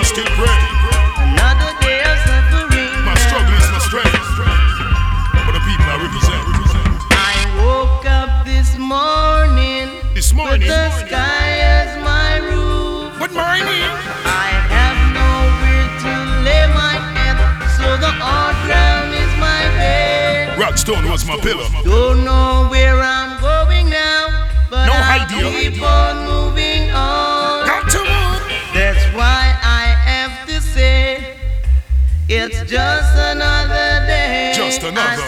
still pray. Another day of suffering. My struggle is my strength. For the people I represent. I woke up this morning. With the sky as my roof. Good morning. I have nowhere to lay my head, so the hard ground is my bed. Rockstone was my pillow. Don't know where I'm going now, but no I idea. Keep on moving on. Got to move. That's why I have to say, it's just another day. Just another.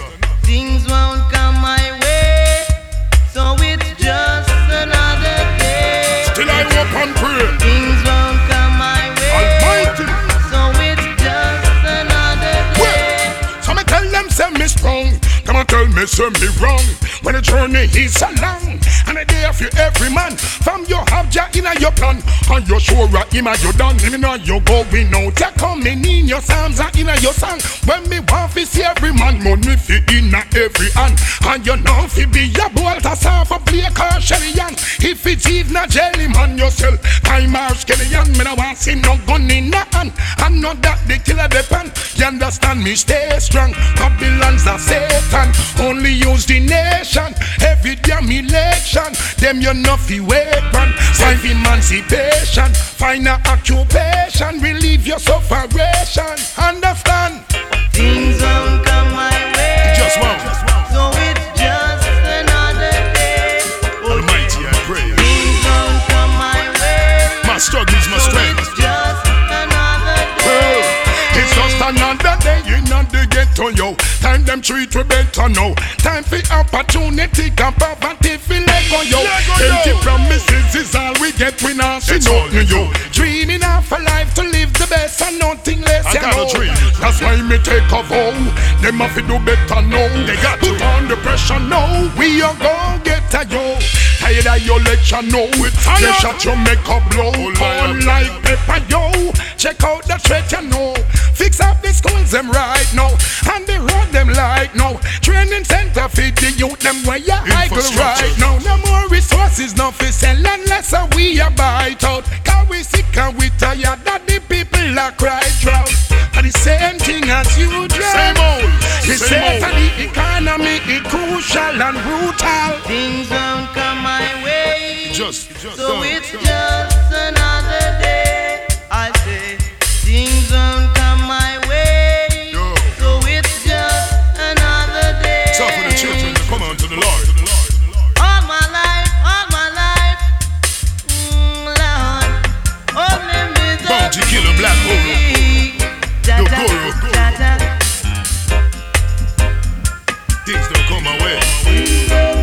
Things won't come my way, so it's just another day. Still I hope and pray. Things won't come my way. Almighty. So it's just another day. Well, so me tell them say me strong. Come and tell me say me wrong. When the journey is so long, and a day for every man. From your object in your plan, and your sure him and you done. Him know you going out. You coming in your psalms and in your song. When me want to see every man, money fi in every hand. And you know fi be your bolt a soft a Blake or Shelly-Ann. If it's even a jelly man yourself, time or Skelly-Ann. Me no want see no gun in the hand. I know that the killer depend. You understand me? Stay strong. Babylon's a Satan. Only use the nation. Every damn election. Them you know fi wait man. Self emancipation. Find a occupation. Relieve your sufferation. Understand? Things won't come my way. Just won't. So it's just another day. Almighty, I pray. Things won't come my way. My struggle is my strength. It's just another day. It's just another day in the ghetto, yo. Time them treat we better now. Time for opportunity and poverty fi Lego, yo. Empty promises is all we get. We not see nothing, yo. Dreaming of a life to live the best and nothing less. I got a dream. That's why me take a vow. Them have to do better now. They got to put on the pressure now. We are gon' get a yo. Tired of your lecture, know it. They shot your makeup blow. All like pepper, yo. Check out the threat, you know. Fix up the schools, them right now. And the road, them like now. Training center feed the youth, them where you idle right now. No more resources, no for sell unless we a bite out. Cause we sick and we tired that the people are cry drought. And the same thing as you drive. Same old. The same the economy is crucial and brutal. Things won't come my way. Just so it's just another day. I say things won't come my way. Yo. So it's just another day. So for the children to come on to the Lord. All my life, Lord. Only me the Bounty killer, black hole. The guru. Things don't come my way.